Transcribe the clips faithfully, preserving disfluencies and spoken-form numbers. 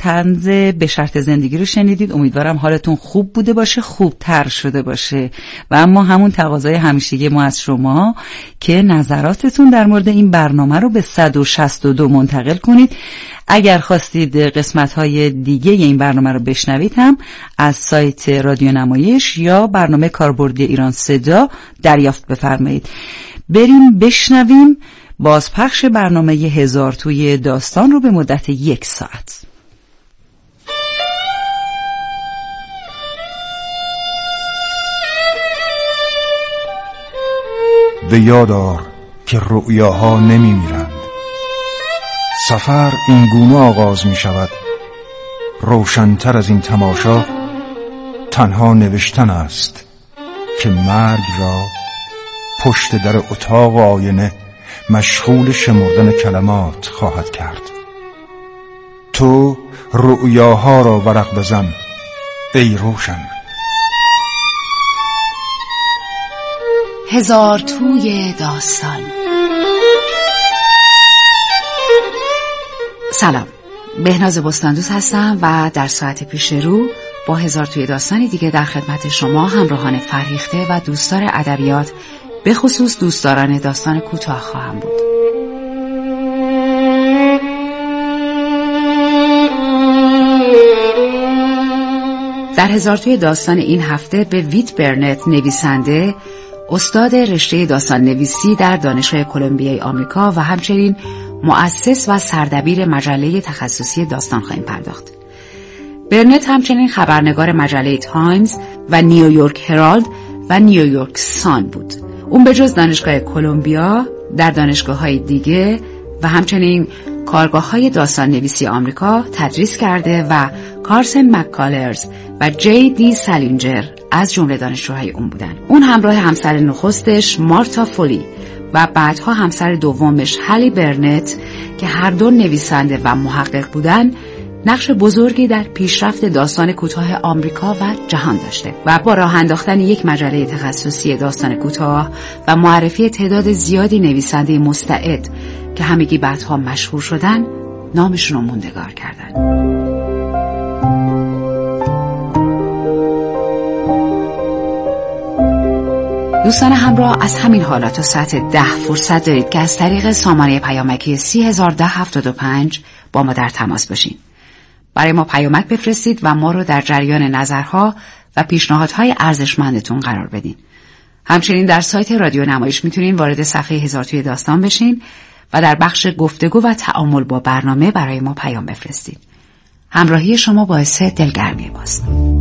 طنز به شرط زندگی رو شنیدید. امیدوارم حالتون خوب بوده باشه، خوب تر شده باشه. و اما همون تقاضای همیشگی ما از شما که نظراتتون در مورد این برنامه رو به صد و شصت و دو منتقل کنید. اگر خواستید قسمت‌های دیگه این برنامه رو بشنوید هم از سایت رادیو نمایش یا برنامه کاربردی ایران صدا دریافت بفرمایید. بریم بشنویم بازپخش برنامه هزار توی داستان رو به مدت یک ساعت. به یاد آر که رؤیاها نمی میرند. سفر این گونه آغاز می شود. روشن‌تر از این تماشا تنها نوشتن است که مرگ را پشت در اتاق آینه مشغول شمردن کلمات خواهد کرد. تو رؤیاها را ورق بزن ای روشن. هزار توی داستان. سلام، بهناز بستاندوز هستم و در ساعت پیش رو با هزار توی داستانی دیگه در خدمت شما همراهان فرهیخته و دوستدار ادبیات، به خصوص دوستداران داستان کوتاه خواهم بود. در هزار توی داستان این هفته به ویت برنت، نویسنده، استاد رشته داستان نویسی در دانشگاه کلمبیای آمریکا و همچنین مؤسس و سردبیر مجله تخصصی داستان خواهیم پرداخت. برنت همچنین خبرنگار مجله تایمز و نیویورک هرالد و نیویورک سان بود. اون به جز دانشگاه کلمبیا در دانشگاه‌های دیگه و همچنین کارگاه‌های داستان نویسی آمریکا تدریس کرده و کارسن مککالرز و جی دی سالینجر از جمله دانشجوهای اون بودن. اون همراه همسر نخستش مارتا فولی و بعدها همسر دومش هالی برنت که هر دو نویسنده و محقق بودن، نقش بزرگی در پیشرفت داستان کوتاه آمریکا و جهان داشته و با راه انداختن یک مجله تخصصی داستان کوتاه و معرفی تعداد زیادی نویسنده مستعد که همگی بعدها مشهور شدن، نامشون رو موندگار کردن. دوستان همراه، از همین حالا تا ساعت ده فرصت دارید که از طریق سامانه پیامکی سی هزار ده هفتاد و پنج با ما در تماس باشین. برای ما پیامک بفرستید و ما رو در جریان نظرها و پیشنهادهای ارزشمندتون قرار بدین. همچنین در سایت رادیو نمایش میتونین وارد صفحه هزار توی داستان بشین و در بخش گفتگو و تعامل با برنامه برای ما پیام بفرستید. همراهی شما باعث دلگرمی ماست.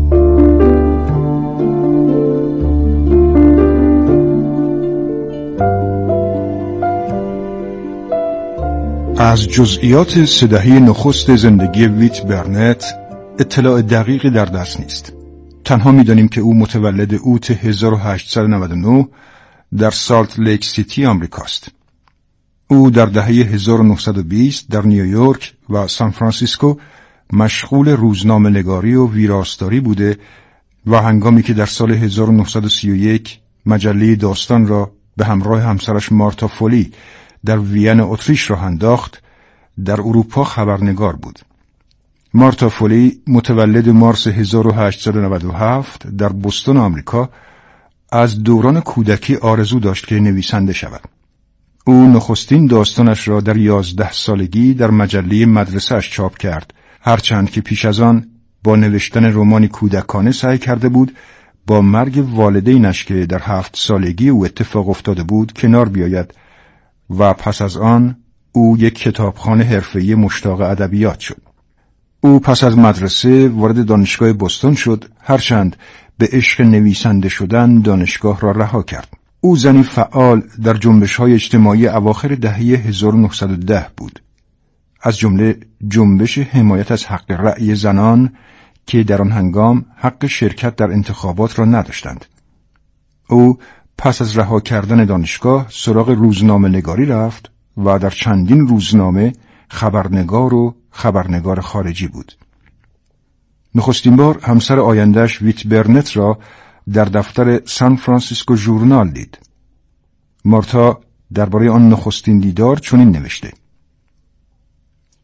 از جزئیات سه دهه نخست زندگی ویت برنت اطلاع دقیقی در دست نیست. تنها می‌دانیم که او متولد اوت هزار و هشتصد و نود و نه در سالت لیک سیتی آمریکاست. او در دهه هزار و نهصد و بیست در نیویورک و سان فرانسیسکو مشغول روزنامه‌نگاری و ویراستاری بوده و هنگامی که در سال هزار و نهصد و سی و یک مجله داستان را به همراه همسرش مارتا فولی در وین اتریش راه انداخت، در اروپا خبرنگار بود. مارتا فولی متولد مارس هزار و هشتصد و نود و هفت در بوستون آمریکا از دوران کودکی آرزو داشت که نویسنده شود. او نخستین داستانش را در یازده سالگی در مجله مدرسه‌اش چاپ کرد، هرچند که پیش از آن با نوشتن رمانی کودکانه سعی کرده بود با مرگ والدینش که در هفت سالگی او اتفاق افتاده بود کنار بیاید و پس از آن او یک کتابخانه حرفه‌ای مشتاق ادبیات شد. او پس از مدرسه وارد دانشگاه بوستون شد، هرچند به عشق نویسنده شدن دانشگاه را رها کرد. او زنی فعال در جنبش‌های اجتماعی اواخر دهه هزار و نهصد و ده بود، از جمله جنبش حمایت از حق رأی زنان که در آن هنگام حق شرکت در انتخابات را نداشتند. او پس از رها کردن دانشگاه سراغ روزنامه نگاری رفت و در چندین روزنامه خبرنگار و خبرنگار خارجی بود. نخستین بار همسر آینده‌اش ویت برنت را در دفتر سان فرانسیسکو ژورنال دید. مارتا درباره آن نخستین دیدار چنین نوشته: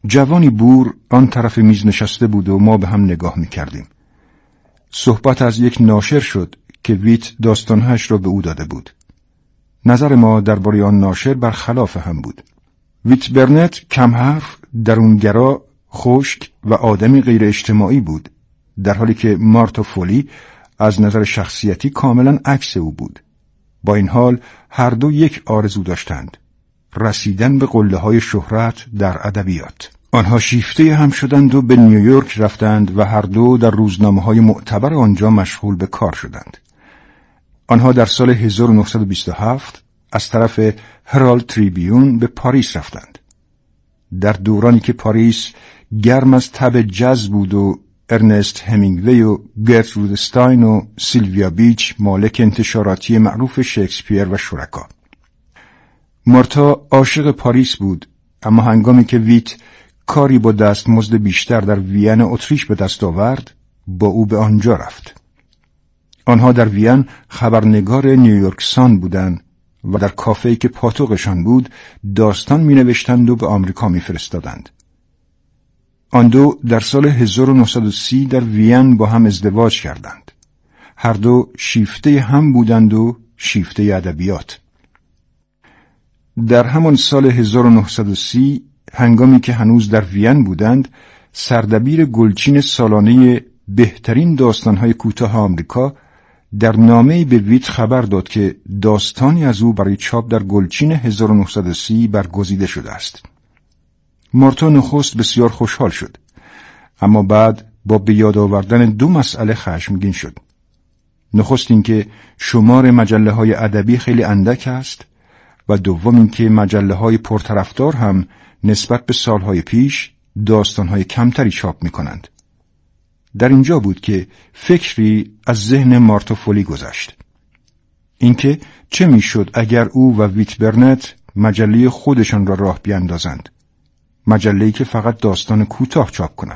جوانی بور آن طرف میز نشسته بود و ما به هم نگاه می‌کردیم. صحبت از یک ناشر شد که ویت داستانهاش را به او داده بود. نظر ما درباره آن ناشر برخلاف هم بود. ویت برنت کم حرف، درونگرا، خشک و آدمی غیر اجتماعی بود، در حالی که مارتا فولی از نظر شخصیتی کاملا عکس او بود. با این حال هر دو یک آرزو داشتند: رسیدن به قله‌های شهرت در ادبیات. آنها شیفته هم شدند و به نیویورک رفتند و هر دو در روزنامه‌های معتبر آنجا مشغول به کار شدند. آنها در سال هزار و نهصد و بیست و هفت از طرف هرالد تریبیون به پاریس رفتند. در دورانی که پاریس گرم از تب جاز بود و ارنست همینگوی و گرترود استاین و سیلویا بیچ مالک انتشاراتی معروف شکسپیر و شرکا. مارتا عاشق پاریس بود، اما هنگامی که ویت کاری با دستمزد بیشتر در وین اتریش به دست آورد، با او به آنجا رفت. آنها در وین خبرنگار نیویورک سان بودند و در کافه‌ای که پاتوقشان بود داستان می نوشتند و به آمریکا می فرستادند. آن دو در سال هزار و نهصد و سی در وین با هم ازدواج کردند. هر دو شیفته هم بودند و شیفته ادبیات. در همان سال هزار و نهصد و سی هنگامی که هنوز در وین بودند، سردبیر گلچین سالانه بهترین داستان‌های کوتاه آمریکا در نامه‌ای به ویت خبر داد که داستانی از او برای چاپ در گلچین هزار و نهصد و سی برگزیده شده است. مارتا نخست بسیار خوشحال شد، اما بعد با به یاد آوردن دو مسئله خشمگین شد. نخست اینکه شمار مجله‌های ادبی خیلی اندک است و دوم اینکه مجله‌های پرطرفدار هم نسبت به سالهای پیش داستان‌های کمتری چاپ می‌کنند. در اینجا بود که فکری از ذهن مارتا فولی گذشت. اینکه چه میشد اگر او و ویت برنت مجله خودشان را راه بیاندازند، مجله‌ای که فقط داستان کوتاه چاپ کند.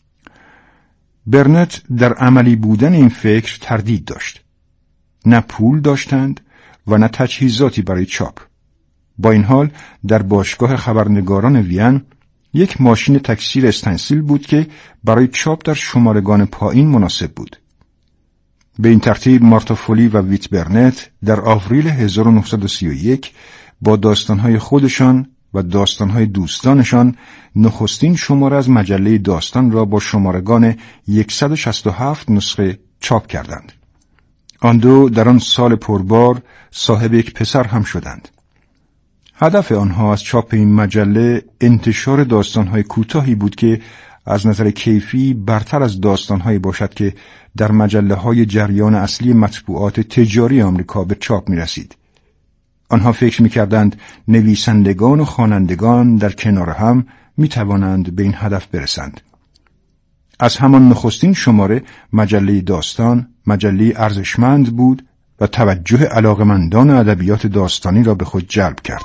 برنت در عملی بودن این فکر تردید داشت. نه پول داشتند و نه تجهیزاتی برای چاپ. با این حال در باشگاه خبرنگاران وین یک ماشین تکثیر استنسیل بود که برای چاپ در شمارگان پایین مناسب بود. به این ترتیب مارتا فولی و ویت برنت در آوریل هزار و نهصد و سی و یک با داستانهای خودشان و داستانهای دوستانشان نخستین شماره از مجله داستان را با شمارگان صد و شصت و هفت نسخه چاپ کردند. آن دو در آن سال پربار صاحب یک پسر هم شدند. هدف آنها از چاپ این مجله انتشار داستانهای کوتاهی بود که از نظر کیفی برتر از داستانهایی باشد که در مجله‌های جریان اصلی مطبوعات تجاری آمریکا به چاپ می رسید. آنها فکر می کردند نویسندگان و خوانندگان در کنار هم می توانند به این هدف برسند. از همان نخستین شماره مجله داستان مجله ارزشمند بود و توجه علاقمندان ادبیات داستانی را به خود جلب کرد.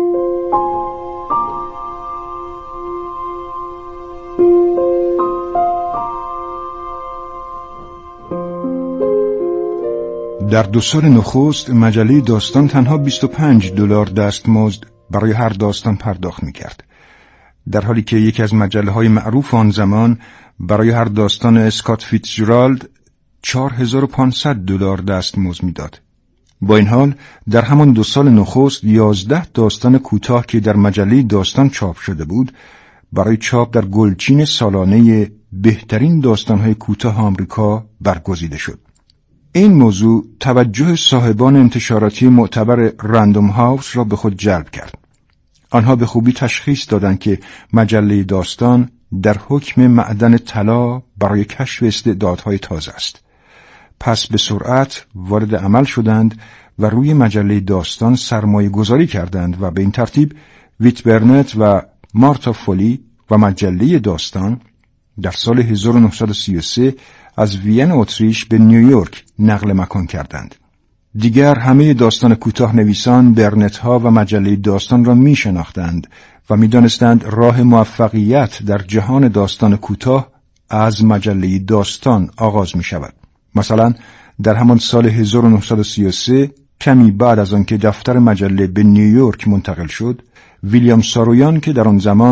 در دو سال نخست مجله داستان تنها بیست و پنج دلار دستمزد برای هر داستان پرداخت می‌کرد، در حالی که یکی از مجله‌های معروف آن زمان برای هر داستان اسکات فیتزجرالد چهار هزار و پانصد دلار دستمزد می‌داد. با این حال در همان دو سال نخست یازده داستان کوتاه که در مجله داستان چاپ شده بود برای چاپ در گلچین سالانه بهترین داستان‌های کوتاه آمریکا برگزیده شد. این موضوع توجه صاحبان انتشاراتی معتبر رندوم هاوس را به خود جلب کرد. آنها به خوبی تشخیص دادند که مجله داستان در حکم معدن طلا برای کشف استعدادهای تازه است. پس به سرعت وارد عمل شدند و روی مجله داستان سرمایه گذاری کردند و به این ترتیب ویت برنت و مارتا فولی و مجله داستان در سال هزار و نهصد و سی و سه از وین اتریش به نیویورک نقل مکان کردند. دیگر همه داستان کوتاه نویسان برنت ها و مجله داستان را می شناختند و می دانستند راه موفقیت در جهان داستان کوتاه از مجله داستان آغاز می شود. مثلا در همان سال هزار و نهصد و سی و سه کمی بعد از آنکه دفتر مجله به نیویورک منتقل شد، ویلیام سارویان که در آن زمان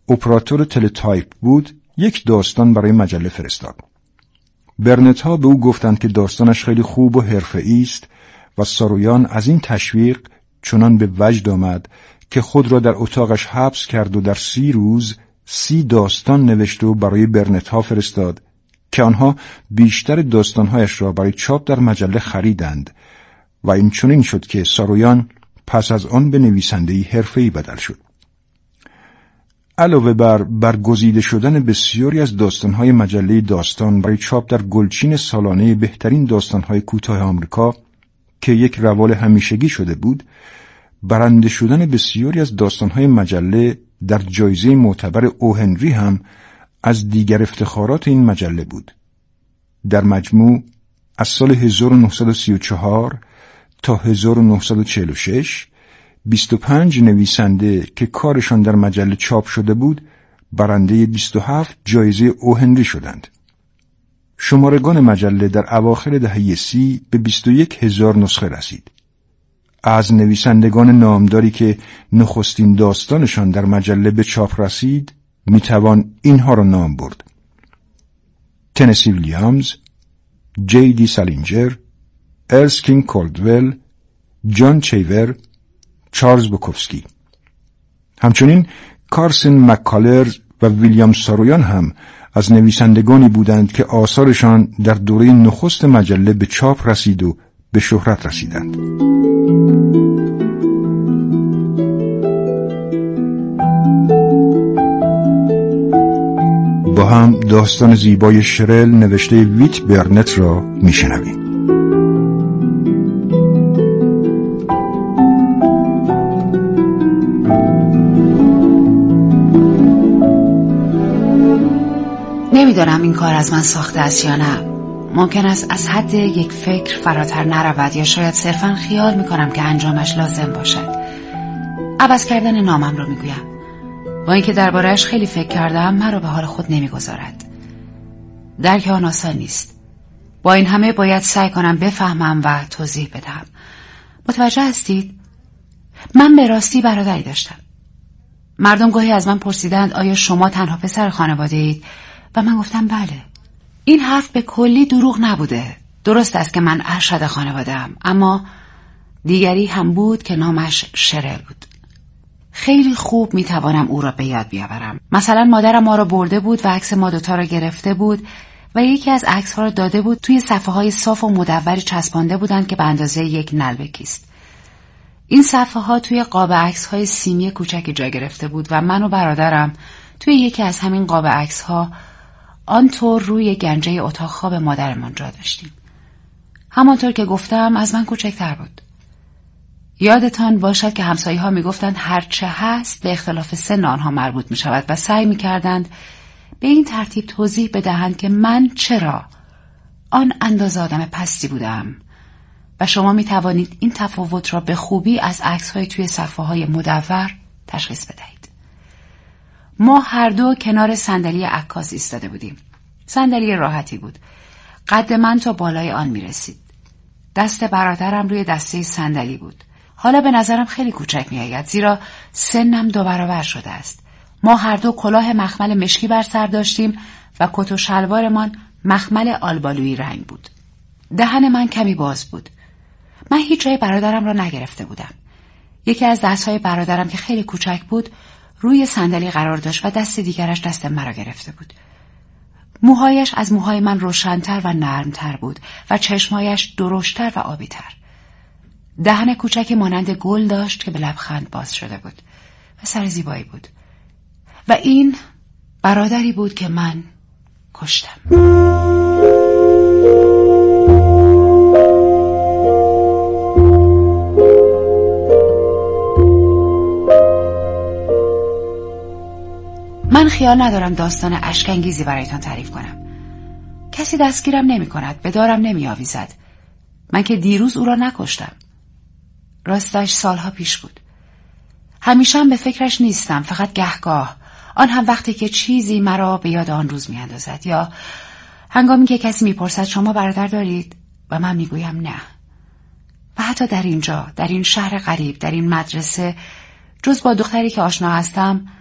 اپراتور تلتایپ بود، یک داستان برای مجله فرستاد. برنت ها به او گفتند که داستانش خیلی خوب و حرفه‌ای است و سارویان از این تشویق چنان به وجد آمد که خود را در اتاقش حبس کرد و در سی روز سی داستان نوشت و برای برنت ها فرستاد که آنها بیشتر داستانهایش را برای چاپ در مجله خریدند و این چنین شد که سارویان پس از آن به نویسنده‌ای حرفه‌ای بدل شد. علاوه بر برگزیده شدن بسیاری از داستانهای مجله داستان برای چاپ در گلچین سالانه بهترین داستانهای کوتاه آمریکا که یک روال همیشگی شده بود، برنده شدن بسیاری از داستانهای مجله در جایزه معتبر او هنری هم از دیگر افتخارات این مجله بود. در مجموع از سال هزار و نهصد و سی و چهار تا هزار و نهصد و چهل و شش بیست و پنج نویسنده که کارشان در مجله چاپ شده بود برنده بیست و هفت جایزه او هنری شدند. شمارگان مجله در اواخر دهه سی به بیست و یک هزار نسخه رسید. از نویسندگان نامداری که نخستین داستانشان در مجله به چاپ رسید میتوان اینها را نام برد: تنسی ویلیامز، جی دی سالینجر، ارسکین کولدول، جان چیور، چارلز بوکوفسکی. همچنین کارسن مککالرز و ویلیام سارویان هم از نویسندگانی بودند که آثارشان در دوره نخست مجله به چاپ رسید و به شهرت رسیدند. با هم داستان زیبای شرل نوشته ویت برنت را میشنویم. نمیدانم این کار از من ساخته است یا نه. ممکن است از حد یک فکر فراتر نرود یا شاید صرفاً خیال میکنم که انجامش لازم باشد. عوض کردن نامم رو میگویم. با اینکه درباره‌اش خیلی فکر کردم، مرا به حال خود نمیگذارد. درک آن آسان نیست. با این همه باید سعی کنم بفهمم و توضیح بدم. متوجه هستید؟ من به راستی برادری داشتم. مردم گاهی از من پرسیدند آیا شما تنها پسر خانواده اید؟ و من گفتم بله. این حرف به کلی دروغ نبوده. درست است که من ارشد خانواده‌ام، اما دیگری هم بود که نامش شرل بود. خیلی خوب میتوانم او را به یاد بیاورم. مثلا مادرم ما را برده بود و عکس ما دوتا را گرفته بود و یکی از عکس‌ها را داده بود توی صفحه‌های صاف و مدوری چسبانده بودند که به اندازه یک نعلبکی است. این صفحه‌ها توی قاب عکس‌های سیمی کوچکی جا گرفته بود و من و برادرم توی یکی از همین قاب عکس‌ها آنطور روی گنجه اتاق خواب مادرمان جا داشتیم. همانطور که گفتم از من کوچکتر بود. یادتان باشد که همسایه‌ها میگفتند هر چه هست به اختلاف سن آنها مربوط می شود و سعی می کردند به این ترتیب توضیح بدهند که من چرا آن اندازه آدم پستی بودم و شما می توانید این تفاوت را به خوبی از عکس‌های توی صفحه‌های مدور تشخیص بدهید. ما هر دو کنار صندلی عکاس ایستاده بودیم. صندلی راحتی بود. قد من تا بالای آن می رسید. دست برادرم روی دسته صندلی بود. حالا به نظرم خیلی کوچک می آید زیرا سنم دو برابر شده است. ما هر دو کلاه مخمل مشکی بر سر داشتیم و کت و شلوارمان مخمل آلبالویی رنگ بود. دهن من کمی باز بود. من هیچ جای برادرم را نگرفته بودم. یکی از دستهای برادرم که خیلی کوچک بود روی صندلی قرار داشت و دست دیگرش دست مرا گرفته بود. موهایش از موهای من روشن‌تر و نرم‌تر بود و چشمهایش درشت‌تر و آبی‌تر. دهن کوچکی مانند گل داشت که به لبخند باز شده بود و سر زیبایی بود. و این برادری بود که من کشتم. من خیال ندارم داستان اشک‌انگیزی برایتان تعریف کنم. کسی دستگیرم نمی کند، به دارم نمی آویزد. من که دیروز او را نکشتم. راستش سالها پیش بود. همیشه هم به فکرش نیستم، فقط گهگاه، آن هم وقتی که چیزی مرا به یاد آن روز می اندازد یا هنگامی که کسی می پرسد شما برادر دارید؟ و من می گویم نه. و حتی در اینجا، در این شهر غریب، در این مدرسه، جز با دختری که آشنا هستم،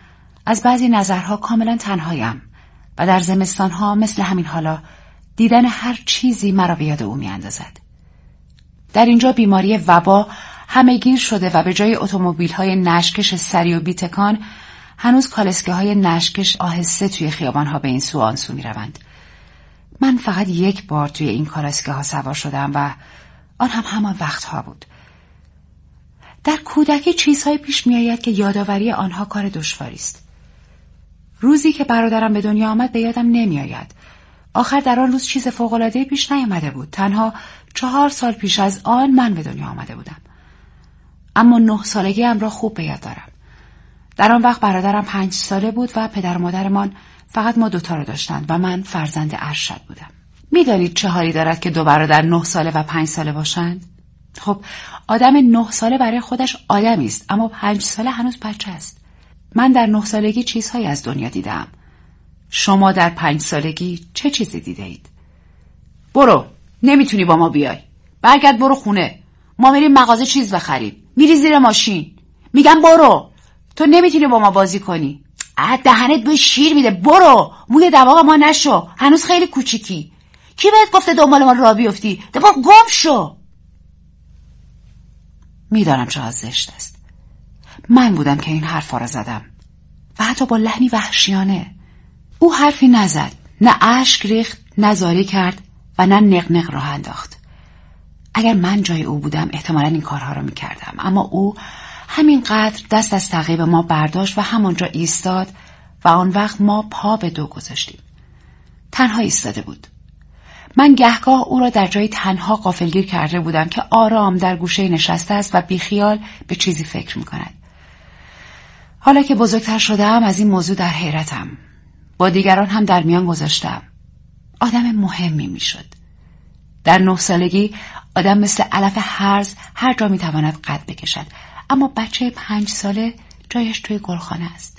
از بعضی نظرها کاملا تنهایم و در زمستانها مثل همین حالا دیدن هر چیزی مرا به یاد او می اندازد. در اینجا بیماری وبا همه‌گیر شده و به جای اتومبیل‌های نشکش سریع و بی‌تکان هنوز کالسکه‌های نشکش آهسته توی خیابان‌ها به این سو آن سو می‌روند. من فقط یک بار توی این کالسکه‌ها سوار شدم و آن هم همان وقتها بود. در کودکی چیزهایی پیش می‌آید که یادآوری آنها کار دشواری است. روزی که برادرم به دنیا آمد به یادم نمی‌آید. آخر در آن روز چیز فوق‌العاده‌ای پیش نیامده بود. تنها چهار سال پیش از آن من به دنیا آمده بودم. اما نه سالگیم را خوب به یاد دارم. در آن وقت برادرم پنج ساله بود و پدر و مادرمان فقط ما دوتا را داشتند و من فرزند ارشد بودم. می‌دانید چه حالی دارد که دو برادر نه ساله و پنج ساله باشند؟ خب آدم نه ساله برای خودش آدمی است، اما پنج ساله هنوز بچه است. من در نه سالگی چیزهایی از دنیا دیدم. شما در پنج سالگی چه چیزی دیده اید؟ برو، نمیتونی با ما بیای. برگرد برو خونه. ما میریم مغازه چیز بخریم. میری زیر ماشین. میگم برو. تو نمیتونی با ما بازی کنی. اه دهنت به شیر میده. برو. موی دماغ ما نشو. هنوز خیلی کوچیکی. کی بهت گفته دنبال ما راه بیفتی؟ دفعه گم شو. میدانم چقدر زشت است. من بودم که این حرفا را زدم و حتی با لحنی وحشیانه. او حرفی نزد، نه اشک ریخت، نه زاری کرد و نه نقنق راه انداخت. اگر من جای او بودم احتمالاً این کارها را میکردم، اما او همینقدر دست از تعقیب ما برداشت و همانجا ایستاد و آن وقت ما پا به دو گذاشتیم. تنها ایستاده بود. من گهگاه او را در جای تنها غافلگیر کرده بودم که آرام در گوشه نشسته است و بیخیال به چیزی فکر میکند. حالا که بزرگتر شدم از این موضوع در حیرتم. با دیگران هم در میان گذاشتم. آدم مهمی میشد. در نه سالگی آدم مثل علف هرز هر جا میتواند قد بکشد، اما بچه پنج ساله جایش توی گلخانه است.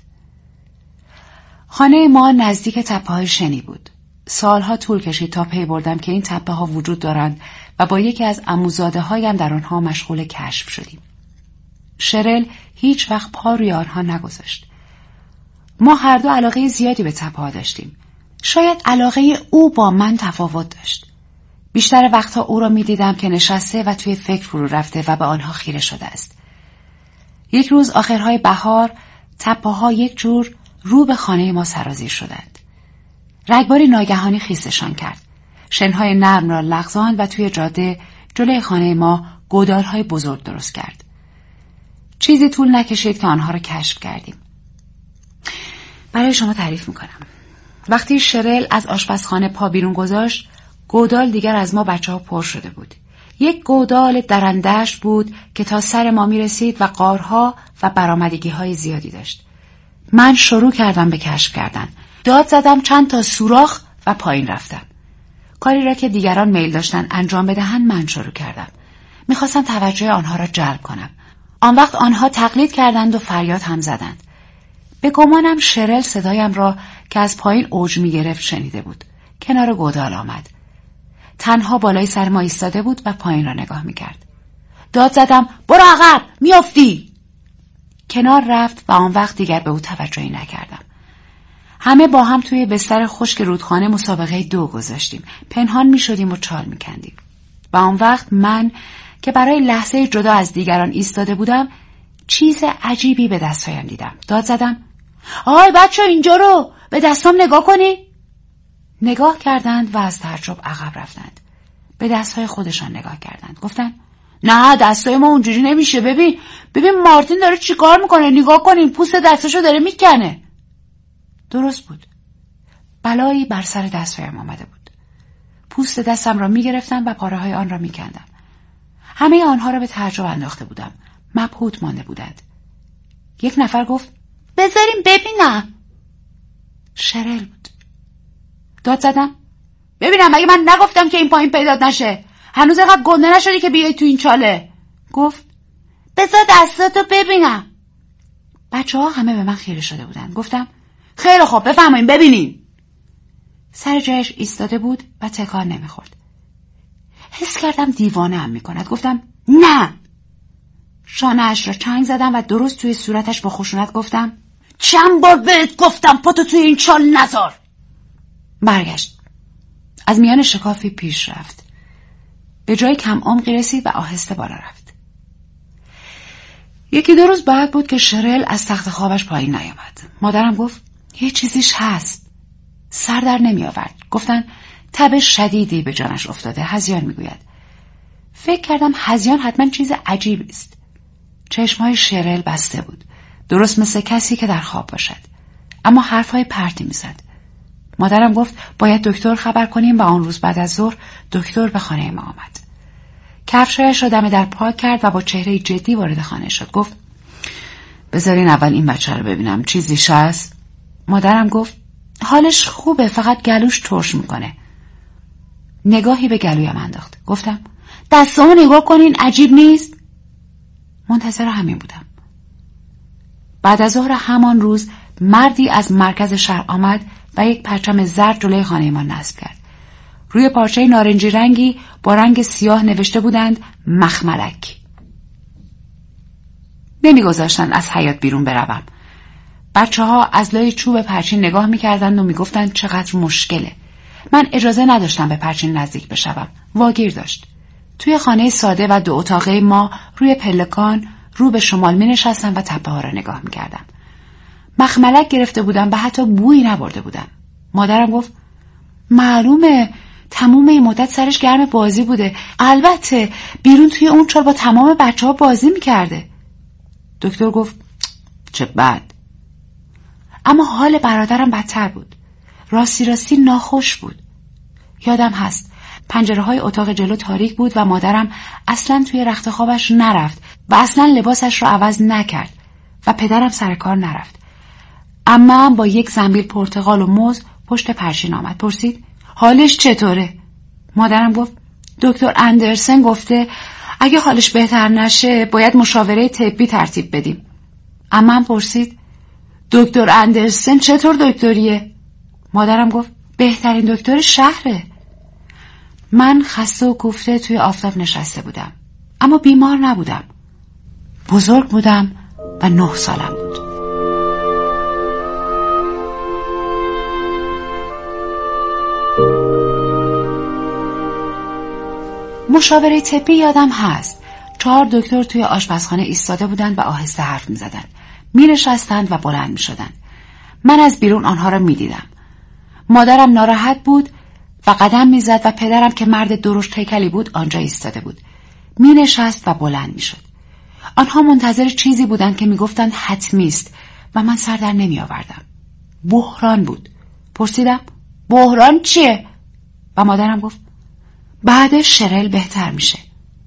خانه ما نزدیک تپه‌های شنی بود. سالها طول کشید تا پی بردم که این تپه‌ها وجود دارند و با یکی از عموزاده‌هایم در آنها مشغول کشف شدیم. شرل هیچ وقت پا روی آنها نگذاشت. ما هر دو علاقه زیادی به تپه‌ها داشتیم. شاید علاقه او با من تفاوت داشت. بیشتر وقتها او را می دیدم که نشسته و توی فکر فرو رفته و به آنها خیره شده است. یک روز آخرهای بهار تپه‌ها یک جور رو به خانه ما سرازیر شدند. رگباری ناگهانی خیسشان کرد. شنهای نرم را لغزاند و توی جاده جلوی خانه ما گودال‌های بزرگ درست کرد. چیزی طول نکشید که آنها را کشف کردیم. برای شما تعریف میکنم. وقتی شرل از آشپزخانه پا بیرون گذاشت، گودال دیگر از ما بچه ها پر شده بود. یک گودال درندشت بود که تا سر ما می رسید و غارها و برآمدگی های زیادی داشت. من شروع کردم به کشف کردن. داد زدم چند تا سوراخ و پایین رفتم. کاری را که دیگران میل داشتن انجام بدهند من شروع کردم. میخواستم توجه آنها را جلب کنم. آن وقت آنها تقلید کردند و فریاد هم زدند. به گمانم شرل صدایم را که از پایین اوج می گرفت شنیده بود. کنار گودال آمد. تنها بالای سر ما ایستاده بود و پایین را نگاه می کرد. داد زدم برو عقب میافتی. کنار رفت و آن وقت دیگر به او توجهی نکردم. همه با هم توی بستر خشک رودخانه مسابقه دو گذاشتیم. پنهان می شدیم و چال می کندیم. و آن وقت من که برای لحظه جدا از دیگران ایستاده بودم چیز عجیبی به دستایم دیدم. داد زدم آی بچه اینجا رو به دستام نگاه کنی. نگاه کردند و از تعجب عقب رفتند. به دستای خودشان نگاه کردند. گفتن نه دستای ما اونجوری نمیشه. ببین ببین مارتین داره چی کار میکنه. نگاه کنین پوست دستشو داره میکنه. درست بود. بلایی بر سر دستایم آمده بود. پوست دستم را میگرفتم و پاره های آن را میکندم. همه آنها را به تعجب انداخته بودم. مبهوت مانده بودند. یک نفر گفت بذاریم ببینم. شرل بود. داد زدم ببینم مگه من نگفتم که این پایین پیدات نشه؟ هنوز اینقدر گنده نشدی که بیای تو این چاله. گفت بذار دستاتو ببینم. بچه ها همه به من خیره شده بودن. گفتم خیلی خوب بفرمایید ببینین. سر جایش ایستاده بود و تکان نمیخورد. حس کردم دیوانه هم میکند. گفتم نه. شانه‌اش را چنگ زدم و درست توی صورتش با خشونت گفتم چند بار بهت گفتم پاتو توی این چال نذار. برگشت. از میان شکافی پیش رفت. به جای کم عمقی رسید و آهسته بالا رفت. یکی دو روز بعد بود که شرل از تخت خوابش پایین نیامد. مادرم گفت یه چیزیش هست. سر در نمی آورد. گفتن تب شدیدی به جانش افتاده. هذیان میگوید. فکر کردم هذیان حتما چیز عجیبی است. چشمهای شرل بسته بود. درست مثل کسی که در خواب باشد. اما حرفهای پرتی میزد. مادرم گفت باید دکتر خبر کنیم و آن روز بعد از ظهر دکتر به خانه ما آمد. کفشایش را دم در پاک کرد و با چهره جدی وارد خانه شد. گفت بذارین اول این بچه رو ببینم چیزیش هست؟ مادرم گفت حالش خوبه، فقط گلوش ترش میکنه. نگاهی به گلویم انداخت. گفتم دستامو نگاه کنین، عجیب نیست؟ منتظر همین بودم. بعد از ظهر همان روز مردی از مرکز شهر آمد و یک پرچم زرد جلوی خانه ما نصب کرد. روی پارچه نارنجی رنگی با رنگ سیاه نوشته بودند مخملک. نمیگذاشتند از حیاط بیرون بروم. بچه ها از لای چوب پرچین نگاه میکردند و میگفتند چقدر مشکله. من اجازه نداشتم به پرچین نزدیک بشوم. واگیر داشت. توی خانه ساده و دو اتاقه ما روی پلکان رو به شمال می نشستم و تپه ها را نگاه می کردم. مخملک گرفته بودم و حتی بویی نبرده بودم. مادرم گفت معلومه تمام این مدت سرش گرم بازی بوده. البته بیرون توی اون چال با تمام بچه ها بازی می کرده. دکتر گفت چه بد. اما حال برادرم بدتر بود. راستی راستی ناخوش بود. یادم هست پنجره های اتاق جلو تاریک بود و مادرم اصلا توی رخت خوابش نرفت و اصلا لباسش رو عوض نکرد و پدرم سر کار نرفت. اما با یک زنبیل پرتقال و موز پشت پرچین آمد. پرسید حالش چطوره؟ مادرم گفت دکتر اندرسن گفته اگه حالش بهتر نشه باید مشاوره طبی ترتیب بدیم. اما پرسید دکتر اندرسن چطور دکتریه؟ مادرم گفت بهترین دکتر شهره. من خسته و کوفته توی آفتاب نشسته بودم، اما بیمار نبودم. بزرگ بودم و نه سالم بود. مشاوره طبی یادم هست. چهار دکتر توی آشپزخانه ایستاده بودند و آهسته حرف می زدند. می نشستند و بلند می شدند. من از بیرون آنها را می دیدم. مادرم ناراحت بود و قدم می زد و پدرم که مرد درشت هیکلی بود آنجا ایستاده بود. می نشست و بلند می شد. آنها منتظر چیزی بودند که می گفتند حتمی است و من سر در نمی آوردم. بحران بود. پرسیدم بحران چیه؟ و مادرم گفت بعدش شرل بهتر میشه.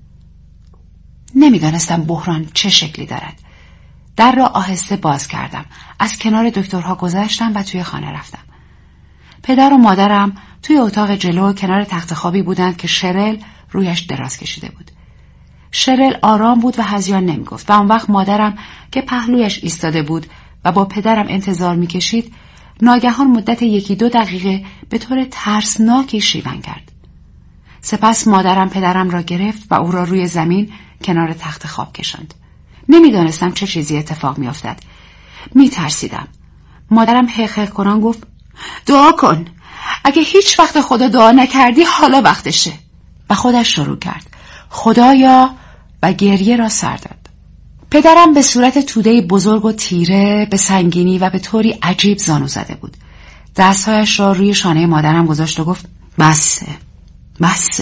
نمیدانستم بحران چه شکلی دارد. در را آهسته باز کردم. از کنار دکترها گذشتم و توی خانه رفتم. پدر و مادرم توی اتاق جلو کنار تخت خوابی بودند که شرل رویش دراز کشیده بود. شرل آرام بود و هذیان نمیگفت و آن وقت مادرم که پهلویش ایستاده بود و با پدرم انتظار میکشید ناگهان مدت یکی دو دقیقه به طور ترسناکی شیون کرد. سپس مادرم پدرم را گرفت و او را روی زمین کنار تخت خواب کشاند. نمیدانستم چه چیزی اتفاق میافتد. میترسیدم. مادرم هق هق کنان گفت دعا کن. اگه هیچ وقت خدا دعا نکردی حالا وقتشه. و خودش شروع کرد. خدایا و گریه را سر داد. پدرم به صورت توده بزرگ و تیره به سنگینی و به طوری عجیب زانو زده بود. دستهایش را روی شانه مادرم گذاشت و گفت بسه بسه.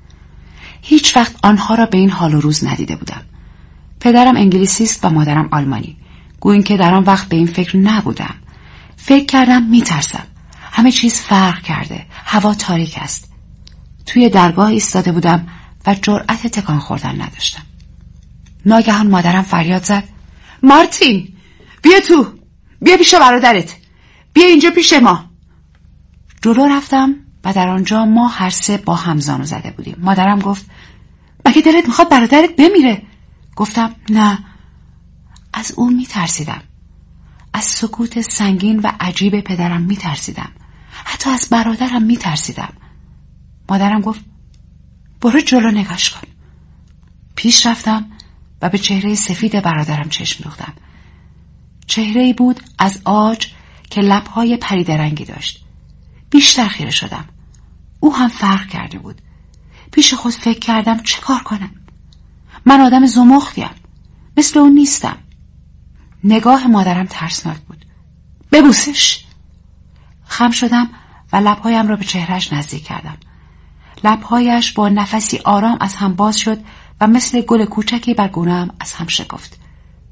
هیچ وقت آنها را به این حال و روز ندیده بودم. پدرم انگلیسی است و مادرم آلمانی. گویی که در آن وقت به این فکر نبودم. فکر کردم میترسم. همه چیز فرق کرده. هوا تاریک است. توی درگاه ایستاده بودم و جرأت تکان خوردن نداشتم. ناگهان مادرم فریاد زد مارتین بیا تو، بیا پیش برادرت، بیا اینجا پیش ما. جلو رفتم و در آنجا ما هر سه با هم زانو زده بودیم. مادرم گفت مگه دلت میخواد برادرت بمیره؟ گفتم نه. از اون میترسیدم. از سکوت سنگین و عجیب پدرم میترسیدم. حتی از برادرم میترسیدم. مادرم گفت برو جلو نگاش کن. پیش رفتم و به چهره سفید برادرم چشم دوختم. چهره‌ای بود از عاج که لب‌های پریدرنگی داشت. بیشتر خیره شدم. او هم فرق کرده بود. پیش خود فکر کردم چه کار کنم؟ من آدم زمختیم. مثل اون نیستم. نگاه مادرم ترسناک بود. ببوسش. خم شدم و لب‌هایم را به چهرهش نزدیک کردم. لب‌هایش با نفسی آرام از هم باز شد و مثل گل کوچکی بر گونه‌ام از هم شکفت.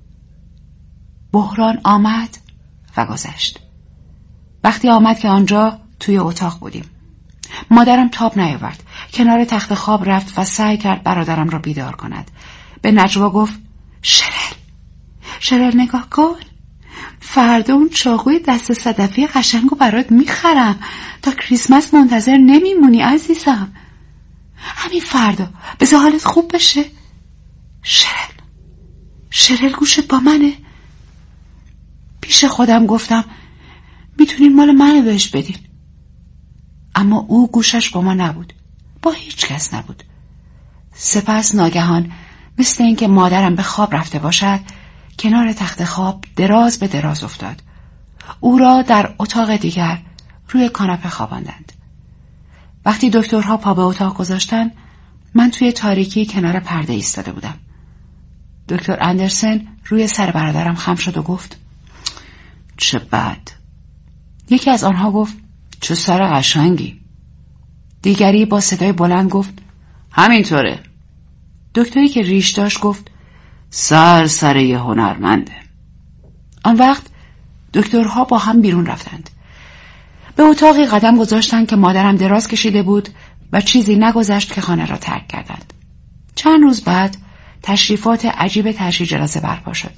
بحران آمد و گذشت. وقتی آمد که آنجا توی اتاق بودیم. مادرم تاب نیاورد. کنار تخت خواب رفت و سعی کرد برادرم را بیدار کند. به نجوا گفت شرل، شرل نگاه کن. فردا اون چاقوی دست صدفی قشنگو برات میخرم. تا کریسمس منتظر نمیمونی عزیزم. همین فردا بذار حالت خوب بشه. شرل، شرل گوشت با منه؟ پیش خودم گفتم میتونین مال منو بهش بدین. اما او گوشش با ما نبود. با هیچ کس نبود. سپس ناگهان مثل اینکه مادرم به خواب رفته باشد کنار تخت خواب دراز به دراز افتاد. او را در اتاق دیگر روی کاناپه خواباندند. وقتی دکترها پا به اتاق گذاشتن من توی تاریکی کنار پرده ایستاده بودم. دکتر اندرسن روی سر برادرم خم شد و گفت چه بد. یکی از آنها گفت چه سر قشنگی. دیگری با صدای بلند گفت همینطوره. دکتری که ریش داشت گفت سر سر یه هنرمنده. آن وقت دکترها با هم بیرون رفتند. به اتاقی قدم گذاشتند که مادرم دراز کشیده بود و چیزی نگذشت که خانه را ترک کردند. چند روز بعد تشریفات عجیب تشییع جنازه برپا شد.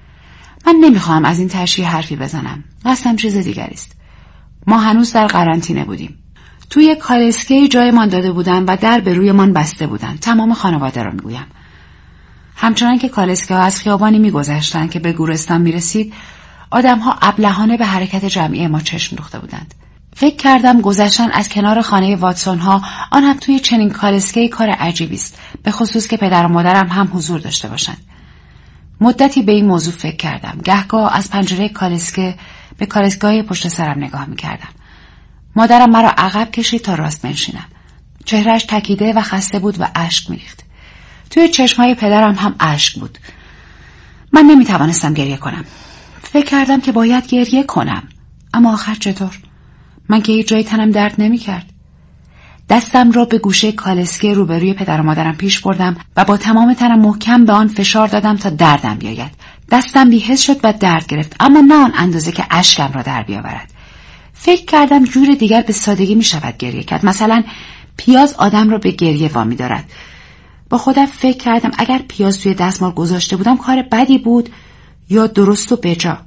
من نمیخوام از این تشییع حرفی بزنم. قصدم چیز دیگری است. ما هنوز در قرنطینه بودیم. توی کالسکه جای من داده بودن و در به روی من بسته بودن. تمام خانواده را میگویم. همچنان که کالسکه ها از خیابانی میگذشتند که به گورستان میرسید، آدم ها ابلهانه به حرکت جمعی ما چشم دوخته بودند. فکر کردم گذشتن از کنار خانه واتسون ها آن هم توی چنین کالسکه کار عجیبی است، به خصوص که پدر و مادرم هم حضور داشته باشند. مدتی به این موضوع فکر کردم. گهگاه از پنجره کالسکه به کالسکه‌های پشت سرم نگاه می‌کردم. مادرم مرا عقب کشید تا راست بنشینم. چهرهش تکیده و خسته بود و اشک می‌ریخت. توی چشم‌های پدرم هم اشک بود. من نمی‌توانستم گریه کنم. فکر کردم که باید گریه کنم، اما آخر چطور؟ من که هیچ جای تنم درد نمی‌کرد. دستم را به گوشه کالسکه روبروی پدر و مادرم پیش بردم و با تمام تنم محکم به آن فشار دادم تا دردم بیاید. دستم بی‌حس شد و درد گرفت، اما نه آن اندازه که اشکم را در بیاورد. فکر کردم جور دیگر به سادگی می شود گریه کرد. مثلا پیاز آدم را به گریه وامی دارد. با خودم فکر کردم اگر پیاز توی دستمال گذاشته بودم کار بدی بود یا درست و بجا.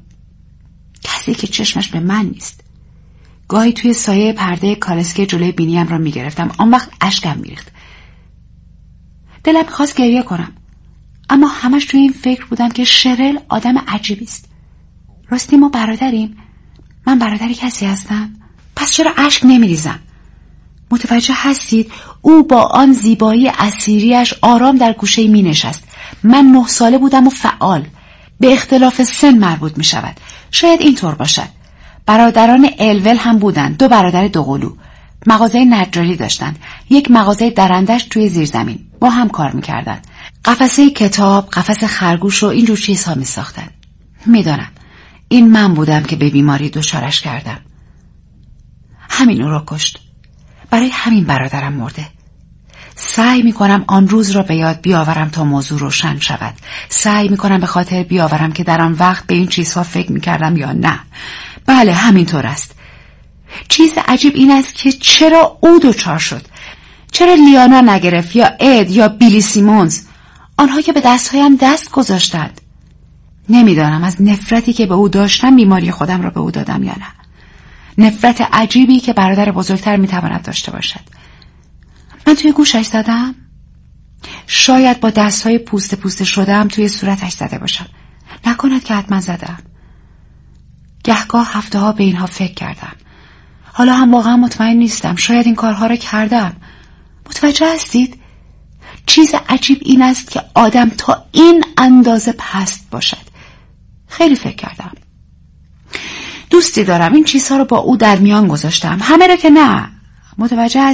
کسی که چشمش به من نیست. گاهی توی سایه پرده کالسکه جلوی بینیم را می گرفتم. آن وقت اشکم می ریخت. دلم می‌خواست گریه کنم، اما همش توی این فکر بودم که شرل آدم عجیبی است. راستی ما برادریم؟ من برادر کسی هستم؟ پس چرا اشک نمی‌ریزم؟ متوجه هستید؟ او با آن زیبایی اسیریش آرام در گوشه‌ای می‌نشست. من نه ساله بودم و فعال. به اختلاف سن مربوط می‌شود. شاید اینطور باشد. برادران الول هم بودند، دو برادر دوقلو. مغازه نجاری داشتند. یک مغازه درندش توی زیرزمین. با هم کار می‌کردند. قفسه کتاب، قفس خرگوش و اینجور چیزها می‌ساختند. می‌دانم. این من بودم که به بیماری دچارش کردم. همین او را کشت. برای همین برادرم مرده. سعی میکنم آن روز را به یاد بیاورم تا موضوع روشن شود. سعی میکنم به خاطر بیاورم که در آن وقت به این چیزها فکر میکردم یا نه. بله همینطور است. چیز عجیب این است که چرا او دچار شد. چرا لیانا نگرفت یا اد یا بیلی سیمونز، آنها که به دستهایم دست گذاشتند. نمیدانم از نفرتی که به او داشتم بیماری خودم را به او دادم یا نه. نفرت عجیبی که برادر بزرگتر میتواند داشته باشد. من توی گوشش زدم. شاید با دستهای پوست پوست شدم توی صورتش زده باشم. نکند که حتما زدم. گهگاه هفته ها به اینها فکر کردم. حالا هم واقعا مطمئن نیستم. شاید این کارها را کردم. متوجه هستید؟ چیز عجیب این است که آدم تا این اندازه پست باشد. خیلی فکر کردم. دوستی دارم، این چیزها رو با او در میان گذاشتم. همه رو که نه. متوجه